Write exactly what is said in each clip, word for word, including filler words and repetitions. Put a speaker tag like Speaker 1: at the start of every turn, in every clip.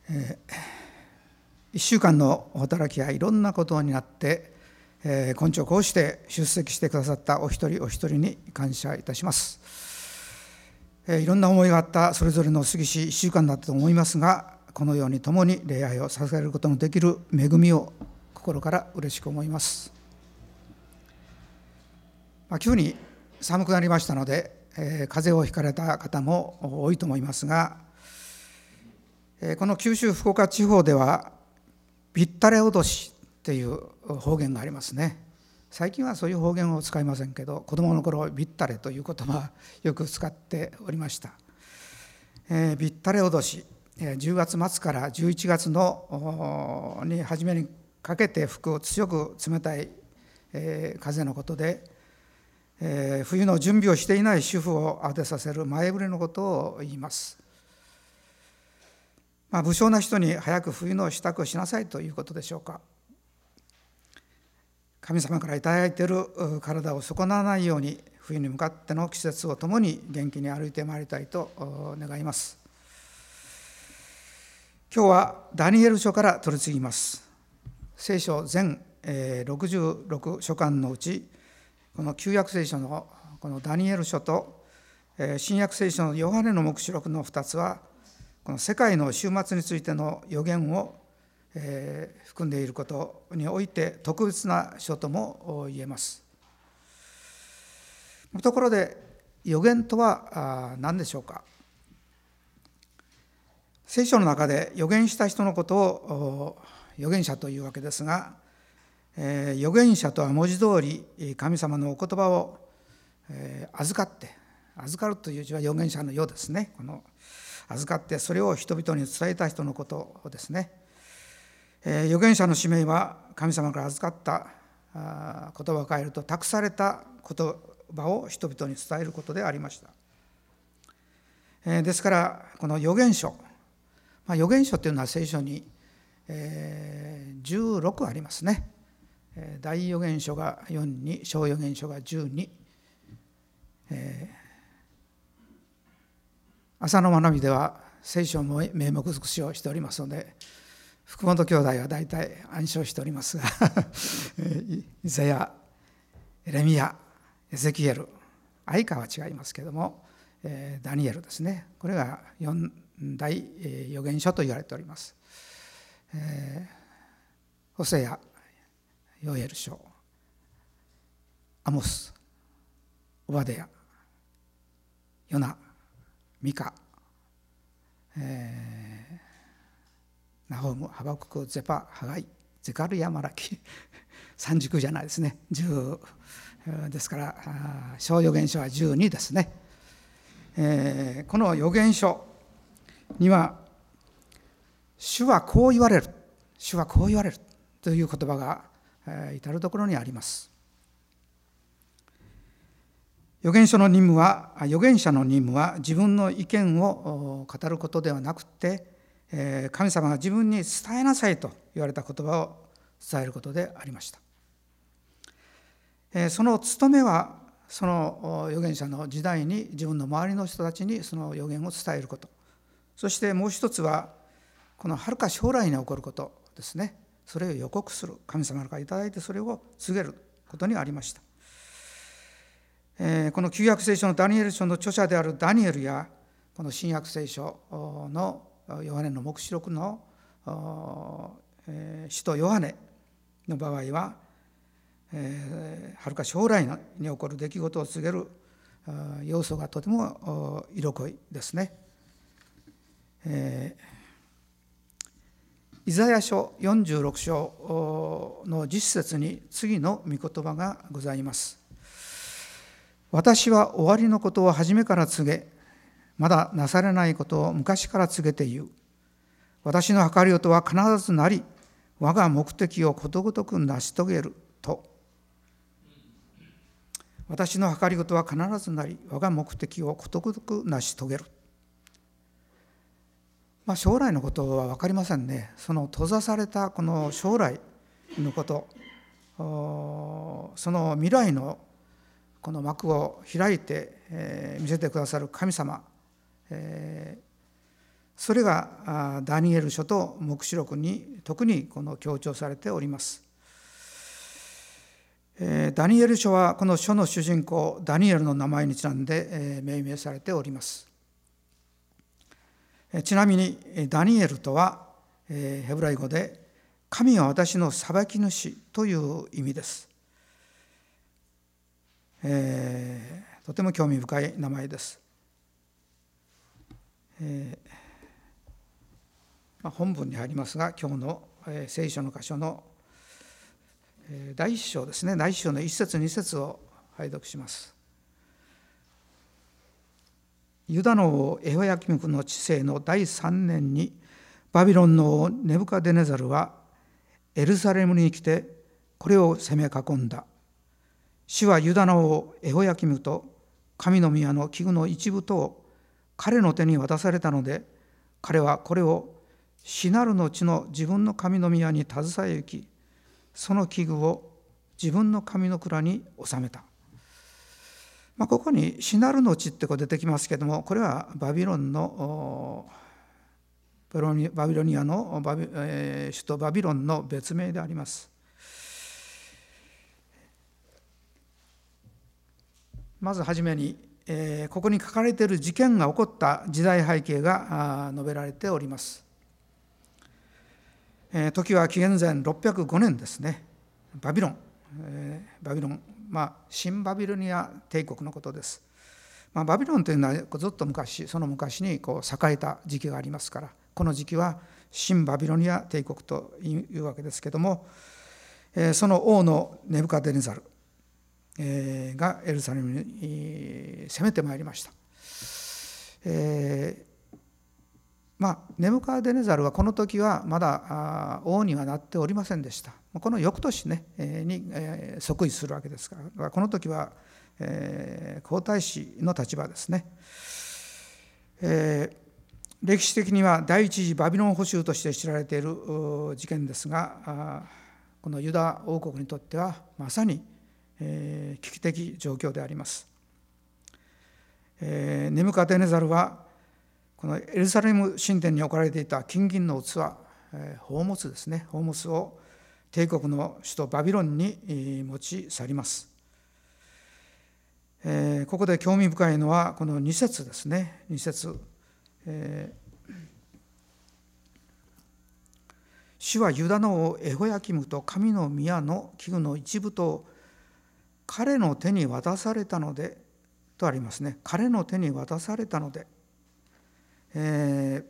Speaker 1: えー、いっしゅうかんの働きやいろんなことになって、えー、今朝こうして出席してくださったお一人お一人に感謝いたします。えー、いろんな思いがあったそれぞれの過ぎしいっしゅうかんだったと思いますが、このように共に礼拝を捧げることのできる恵みを心から嬉しく思います。まあ、急に寒くなりましたので、えー、風邪をひかれた方も多いと思いますが、えー、この九州福岡地方ではびったれ脅しっていう方言がありますね。最近はそういう方言を使いませんけど、子どもの頃びったれという言葉をよく使っておりました。えー、びったれ脅し、じゅうがつ末からじゅういちがつのに初めにかけて吹く強く冷たい、えー、風のことで、えー、冬の準備をしていない主婦を慌てさせる前触れのことを言います。まあ、不肖な人に早く冬の支度をしなさいということでしょうか。神様からいただいている体を損なわないように、冬に向かっての季節を共に元気に歩いてまいりたいと願います。今日はダニエル書から取り次ぎます。聖書全ろくじゅうろく書簡のうち、この旧約聖書のこのダニエル書と新約聖書のヨハネの黙示録のふたつは、この世界の終末についての予言を含んでいることにおいて特別な書とも言えます。ところで予言とは何でしょうか。聖書の中で預言した人のことを預言者というわけですが、えー、預言者とは文字通り神様のお言葉を、えー、預かって預かるという字は預言者のようですね。この預かってそれを人々に伝えた人のことですね。えー、預言者の使命は神様から預かったあ言葉を変えると託された言葉を人々に伝えることでありました。えー、ですからこの預言書、まあ、預言書というのは聖書に、えー、じゅうろくありますね。大預言書がよんに、小預言書がじゅうに、えー、朝の学びでは聖書も名目尽くしをしておりますので、福本兄弟は大体暗唱しておりますがイザヤ、エレミヤ、エゼキエル、相川は違いますけれども、えー、ダニエルですね。これがよん大預言書と言われております。えー、ホセア、ヨエル書、アモス、オバデヤ、ヨナ、ミカ、えー、ナホーム、ハバクク、ゼパ、ハガイ、ゼカルヤ、マラキさんじゅうきゅうじゃないですね。じゅうですから小預言書はじゅうにですね。えー、この預言書には主はこう言われる、主はこう言われるという言葉が至るところにあります。預言書の任務は預言者の任務は自分の意見を語ることではなくて、神様が自分に伝えなさいと言われた言葉を伝えることでありました。その務めはその預言者の時代に自分の周りの人たちにその預言を伝えること、そしてもう一つはこの遥か将来に起こることですね。それを予告する、神様からいただいてそれを告げることにありました。えー、この旧約聖書のダニエル書の著者であるダニエルや、この新約聖書のヨハネの黙示録の、えー、使徒ヨハネの場合は、えー、遥か将来に起こる出来事を告げる要素がとても色濃いですね。えーイザヤ書よんじゅうろく章のじゅっ節に次の御言葉がございます。私は終わりのことを初めから告げ、まだなされないことを昔から告げて言う。私の計りごとは必ずなり、我が目的をことごとく成し遂げると。私の計りごとは必ずなり、我が目的をことごとく成し遂げる。まあ、将来のことは分かりませんね。その閉ざされたこの将来のこと、その未来のこの幕を開いて、えー、見せてくださる神様、えー、 それがダニエル書と黙示録に特にこの強調されております。ダニエル書はこの書の主人公ダニエルの名前にちなんで命名されております。ちなみにダニエルとはヘブライ語で神は私の裁き主という意味です。えー、とても興味深い名前です。えーまあ、本文に入りますが、今日の、えー、聖書の箇所の、えー、第一章ですね、第一章の一節二節を拝読します。ユダの王エホヤキムの治世の第三年に、バビロンの王ネブカデネザルはエルサレムに来てこれを攻め囲んだ。主はユダの王エホヤキムと神の宮の器具の一部とを彼の手に渡されたので、彼はこれを死なる後の自分の神の宮に携え行き、その器具を自分の神の蔵に収めた。まあ、ここに死なる後ってこう出てきますけれども、これはバビロンのバビロニアのバビ、えー、首都バビロンの別名であります。まずはじめに、えー、ここに書かれている事件が起こった時代背景が述べられております。えー、時は紀元前ろっぴゃくごねんですね。バビロン、えー、バビロン、まあ、新バビロニア帝国のことです。まあ、バビロンというのはずっと昔、その昔にこう栄えた時期がありますから、この時期は新バビロニア帝国というわけですけれども、えー、その王のネブカデネザルがエルサレムに攻めてまいりました。えーまあ、ネブカデネザルはこの時はまだ王にはなっておりませんでした。この翌年、ね、に即位するわけですから、この時は皇太子の立場ですね。えー歴史的には第一次バビロン捕囚として知られている事件ですが、このユダ王国にとってはまさに危機的状況であります。ネブカデネザルはこのエルサレム神殿に置かれていた金銀の器、宝物ですね、宝物を帝国の首都バビロンに持ち去ります。ここで興味深いのはこのに節ですね。に節、えー、主はユダの王エホヤキムと神の宮の器具の一部と彼の手に渡されたのでとありますね。彼の手に渡されたので、えー、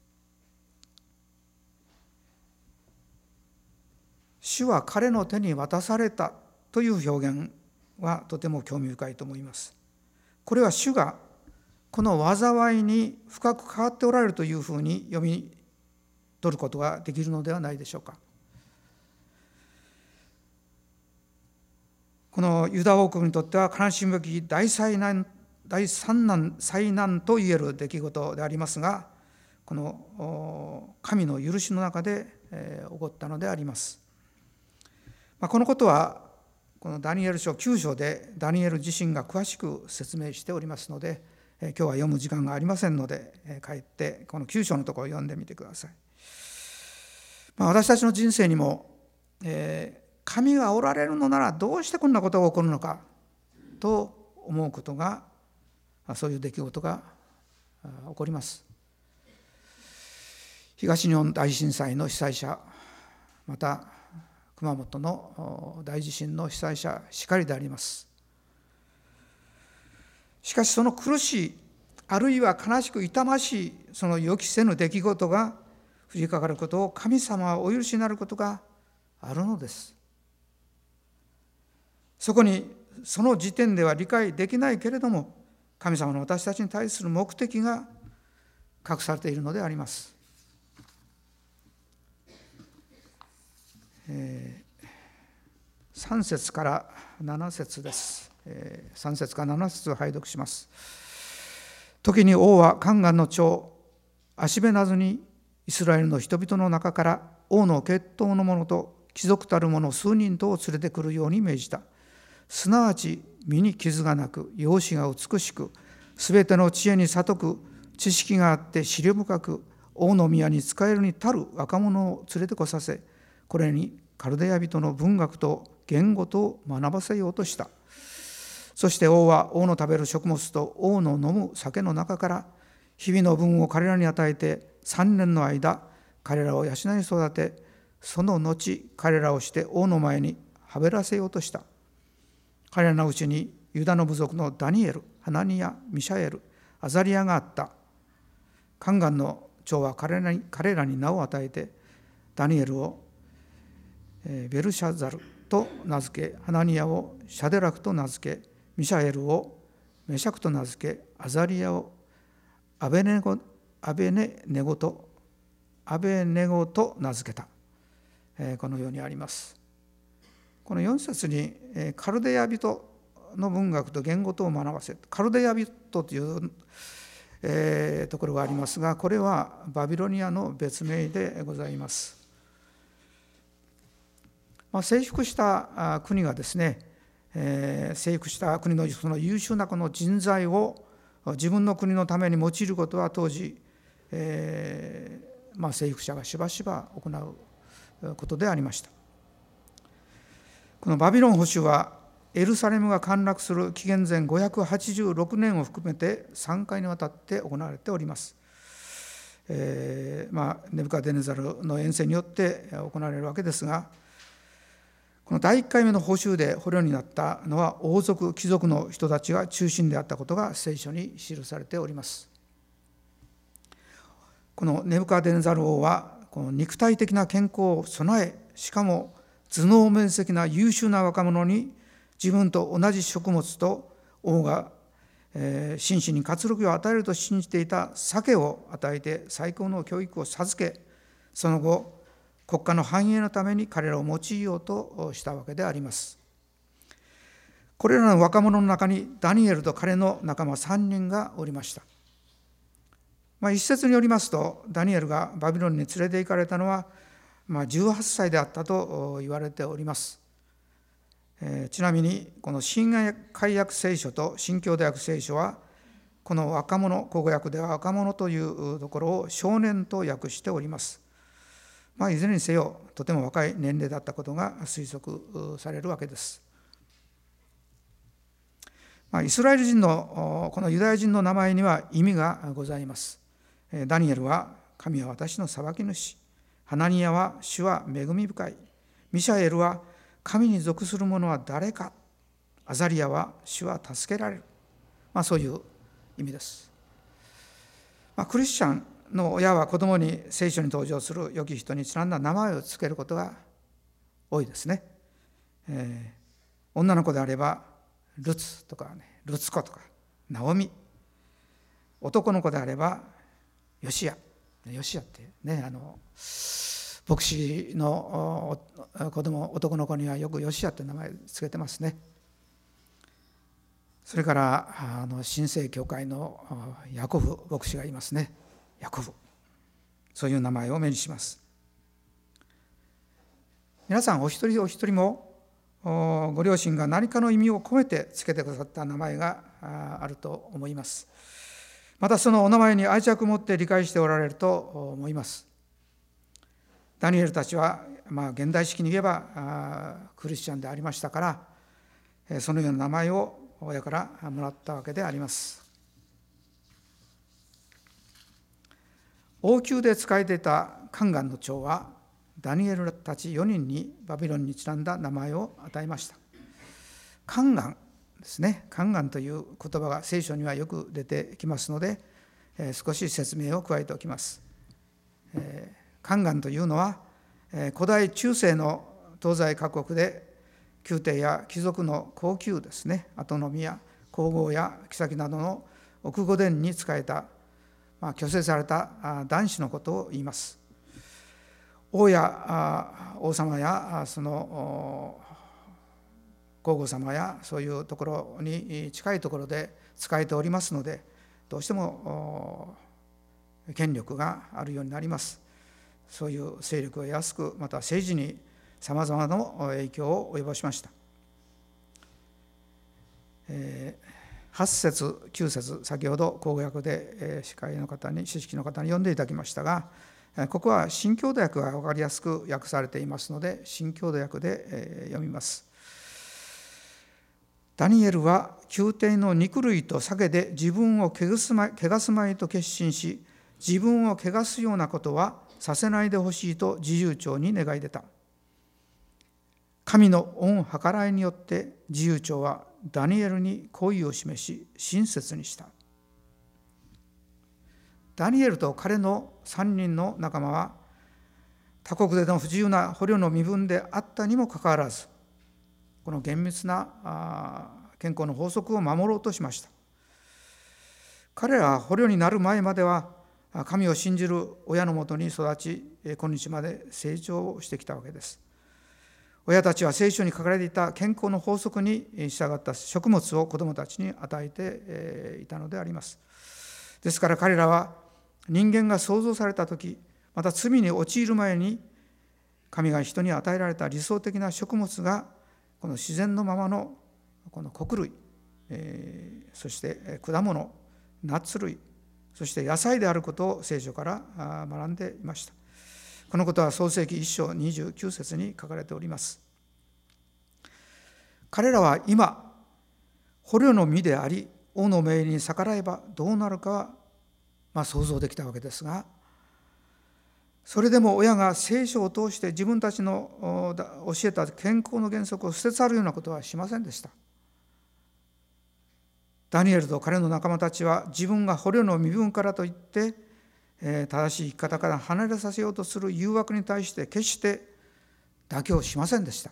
Speaker 1: 主は彼の手に渡されたという表現はとても興味深いと思います。これは主がこの災いに深く関わっておられるというふうに読み取ることができるのではないでしょうか。このユダ王国にとっては悲しむべき大災難、大惨難、災難といえる出来事でありますが、この神の許しの中で起こったのであります。このことはこのダニエル書きゅう章でダニエル自身が詳しく説明しておりますので、今日は読む時間がありませんので、帰ってこのきゅう章のところを読んでみてください。まあ、私たちの人生にも、えー、神がおられるのならどうしてこんなことが起こるのかと思うことが、そういう出来事が起こります。東日本大震災の被災者、また熊本の大地震の被災者しかりであります。しかしその苦しい、あるいは悲しく痛ましいその予期せぬ出来事が降りかかることを神様はお許しになることがあるのです。そこにその時点では理解できないけれども、神様の私たちに対する目的が隠されているのであります。えー、さん節からなな節です。えー、さん節からなな節を拝読します。時に王はカンガンの長アシベナズにイスラエルの人々の中から王の血統の者と貴族たる者数人とを連れてくるように命じた。すなわち身に傷がなく、容姿が美しく、すべての知恵に聡く、知識があって思慮深く、 王の宮に仕えるに足る若者を連れてこさせ、これにカルデア人の文学と言語とを学ばせようとした。そして王は王の食べる食物と王の飲む酒の中から日々の分を彼らに与えて、さんねんの間彼らを養い育て、その後彼らをして王の前にはべらせようとした。彼らのうちにユダの部族のダニエル、ハナニヤ、ミシャエル、アザリアがあった。カンガンの長は彼らに彼らに名を与えて、ダニエルをベルシャザルと名付け、ハナニヤをシャデラクと名付け、ミシャエルをメシャクと名付け、アザリアをアベネゴアベネネゴとアベネゴと名付けた。このようにあります。このよん節にカルデア人の文学と言語とを学ばせ、カルデア人という、えー、ところがありますが、これはバビロニアの別名でございます。まあ、征服した国がですね、えー、征服した国のその優秀なこの人材を自分の国のために用いることは当時、えーまあ、征服者がしばしば行うことでありました。このバビロン捕囚はエルサレムが陥落する紀元前ごひゃくはちじゅうろくねんを含めてさんかいにわたって行われております。えーまあ、ネブカデネザルの遠征によって行われるわけですが、このだいいっかいめの捕囚で捕虜になったのは王族貴族の人たちが中心であったことが聖書に記されております。このネブカデネザル王はこの肉体的な健康を備え、しかも頭脳面積な優秀な若者に自分と同じ食物と王が、えー、心身に活力を与えると信じていた酒を与えて最高の教育を授け、その後国家の繁栄のために彼らを用いようとしたわけであります。これらの若者の中にダニエルと彼の仲間さんにんがおりました。まあ、一説によりますと、ダニエルがバビロンに連れて行かれたのは、まあ、じゅうはっさいであったと言われております。えー、ちなみにこの新海訳聖書と新共同訳聖書は、この若者、口語訳では若者というところを少年と訳しております。まあ、いずれにせよとても若い年齢だったことが推測されるわけです。まあ、イスラエル人のこのユダヤ人の名前には意味がございます。ダニエルは神は私の裁き主、ハナニヤは主は恵み深い、ミシャエルは神に属する者は誰か、アザリアは主は助けられる、まあ、そういう意味です。まあ、クリスチャンの親は子供に聖書に登場する良き人にちなんだ名前をつけることが多いですね。えー、女の子であればルツとかね、ルツコとかナオミ、男の子であればヨシア、ヨシアってね、あの牧師の子供、男の子にはよくヨシアって名前つけてますね。それからあの新生教会のヤコブ牧師がいますね。ヤコブ、そういう名前を目にします。皆さんお一人お一人もご両親が何かの意味を込めてつけてくださった名前があると思います。またそのお名前に愛着を持って理解しておられると思います。ダニエルたちは、まあ、現代式に言えばクリスチャンでありましたから、そのような名前を親からもらったわけであります。王宮で仕えていたカンガンの長はダニエルたちよにんにバビロンにちなんだ名前を与えました。カンガンですね。カンガンという言葉が聖書にはよく出てきますので、えー、少し説明を加えておきます。えー、カンガンというのは、えー、古代中世の東西各国で宮廷や貴族の高級ですね、後宮、皇后や妃などの奥御殿に仕えた、まあ、挙制された男子のことを言います。王や王様やその皇后様やそういうところに近いところで仕えておりますので、どうしても権力があるようになります。そういう勢力が安く、また政治にさまざまな影響を及ぼしました。えーはち節きゅう節、先ほど口語訳で司会の方に知識の方に読んでいただきましたが、ここは新共同訳が分かりやすく訳されていますので、新共同訳で読みます。ダニエルは宮廷の肉類と酒で自分を汚すまい、汚すまいと決心し、自分を汚すようなことはさせないでほしいと侍従長に願い出た。神の恩計らいによって侍従長はダニエルに好意を示し親切にした。ダニエルと彼のさんにんの仲間は他国での不自由な捕虜の身分であったにもかかわらず、この厳密な健康の法則を守ろうとしました。彼らは捕虜になる前までは神を信じる親のもとに育ち、今日まで成長してきたわけです。親たちは聖書に書かれていた健康の法則に従った食物を子どもたちに与えていたのであります。ですから彼らは人間が創造されたとき、また罪に陥る前に神が人に与えられた理想的な食物がこの自然のままのこの穀類、えー、そして果物、ナッツ類、そして野菜であることを聖書から学んでいました。このことは創世記いっ章にじゅうきゅう節に書かれております。彼らは今、捕虜の身であり、王の命令に逆らえばどうなるかは、まあ、想像できたわけですが、それでも親が聖書を通して自分たちの教えた健康の原則を捨て去るようなことはしませんでした。ダニエルと彼の仲間たちは自分が捕虜の身分からといって正しい生き方から離れさせようとする誘惑に対して決して妥協しませんでした。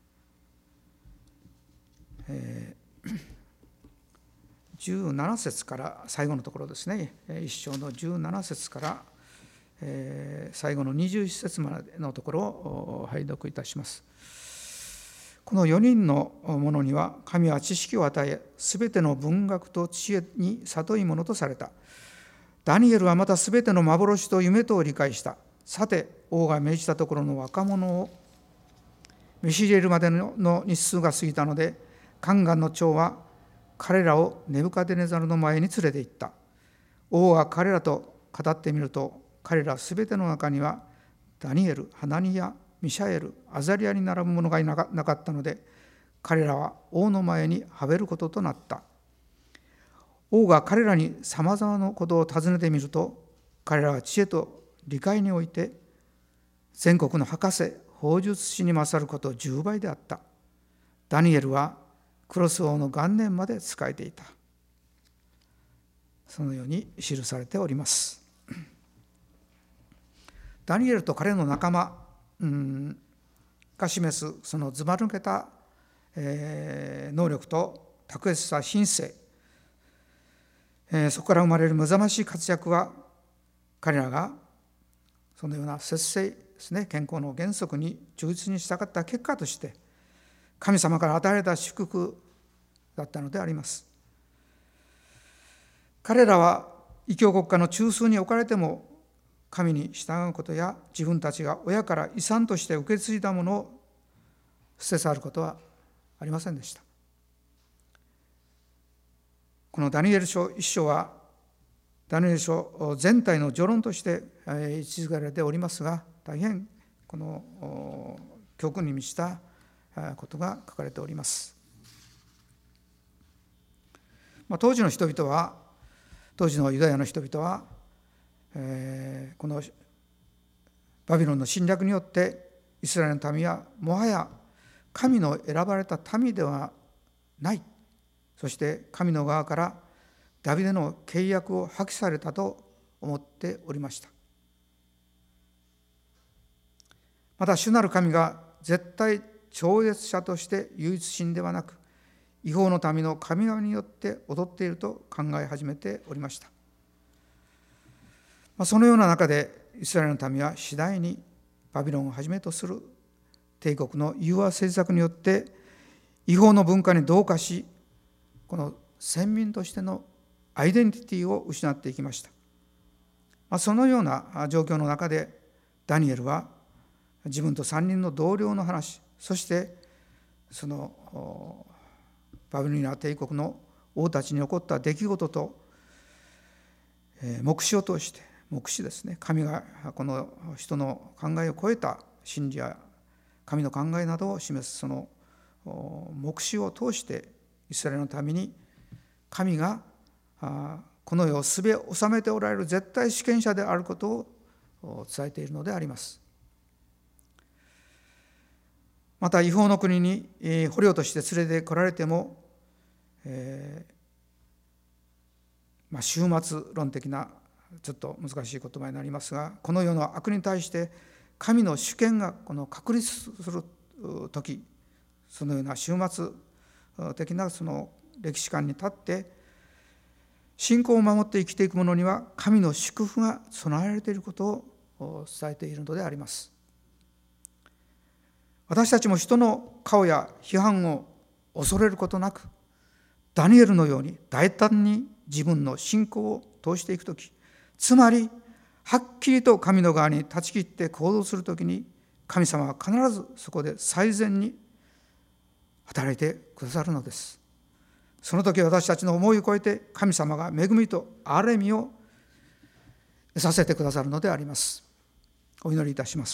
Speaker 1: えー、じゅうなな節から最後のところですね、一章のじゅうなな節からえー、最後のにじゅういち節までのところを拝読いたします。このよにんの者には神は知識を与え、すべての文学と知恵に聡いものとされた。ダニエルはまたすべての幻と夢とを理解した。さて王が命じたところの若者を召し入れるまでの日数が過ぎたので、宦官の長は彼らをネブカデネザルの前に連れて行った。王が彼らと語ってみると、彼らすべての中にはダニエル、ハナニヤ、ミシャエル、アザリアに並ぶ者がいなかったので、彼らは王の前にはべることとなった。王が彼らにさまざまなことを尋ねてみると、彼らは知恵と理解において全国の博士、法術師に勝ることじゅうばいであった。ダニエルはクロス王の元年まで仕えていた。そのように記されております。ダニエルと彼の仲間、うん、が示すそのずば抜けた、えー、能力と卓越した品性、えー、そこから生まれる目覚ましい活躍は、彼らがそのような節制ですね、健康の原則に忠実に従った結果として神様から与えられた祝福だったのであります。彼らは異教国家の中枢に置かれても神に従うことや、自分たちが親から遺産として受け継いだものを捨て去ることはありませんでした。このダニエル書一章はダニエル書全体の序論として位置づけられておりますが、大変この教訓に満ちたことが書かれております。まあ、当時の人々は当時のユダヤの人々はえー、このバビロンの侵略によってイスラエルの民はもはや神の選ばれた民ではない、そして神の側からダビデの契約を破棄されたと思っておりました。また主なる神が絶対超越者として唯一神ではなく、違法の民の神々によって踊っていると考え始めておりました。そのような中でイスラエルの民は次第にバビロンをはじめとする帝国の融和政策によって違法の文化に同化し、この先民としてのアイデンティティを失っていきました。そのような状況の中でダニエルは自分とさんにんの同僚の話、そしてそのバビロニア帝国の王たちに起こった出来事と、えー、黙示を通して、黙示ですね、神がこの人の考えを超えた真理や神の考えなどを示すその黙示を通して、イスラエルのために神がこの世をすべ治めておられる絶対主権者であることを伝えているのであります。また異邦の国に捕虜として連れて来られても、えーまあ、終末論的なちょっと難しい言葉になりますが、この世の悪に対して神の主権がこの確立するとき、そのような終末的なその歴史観に立って信仰を守って生きていく者には神の祝福が備えられていることを伝えているのであります。私たちも人の顔や批判を恐れることなく、ダニエルのように大胆に自分の信仰を通していくとき、つまりはっきりと神の側に断ち切って行動するときに、神様は必ずそこで最善に働いてくださるのです。その時私たちの思いを超えて神様が恵みと憐れみを得させてくださるのであります。お祈りいたします。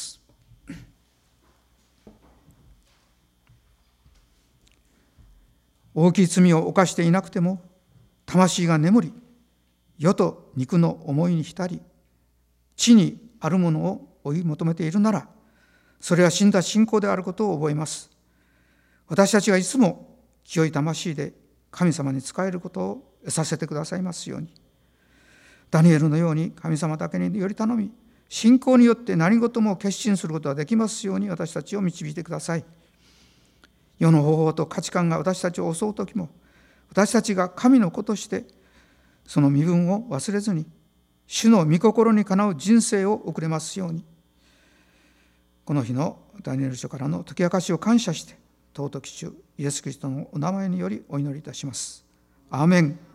Speaker 1: 大きい罪を犯していなくても、魂が眠り、世と肉の思いに浸り、地にあるものを追い求めているなら、それは死んだ信仰であることを覚えます。私たちがいつも清い魂で神様に仕えることを得させてくださいますように。ダニエルのように神様だけにより頼み、信仰によって何事も決心することができますように私たちを導いてください。世の方法と価値観が私たちを襲うときも、私たちが神の子としてその身分を忘れずに、主の御心にかなう人生を送れますように。この日のダニエル書からの解き明かしを感謝して、尊き主イエス・キリストのお名前によりお祈りいたします。アーメン。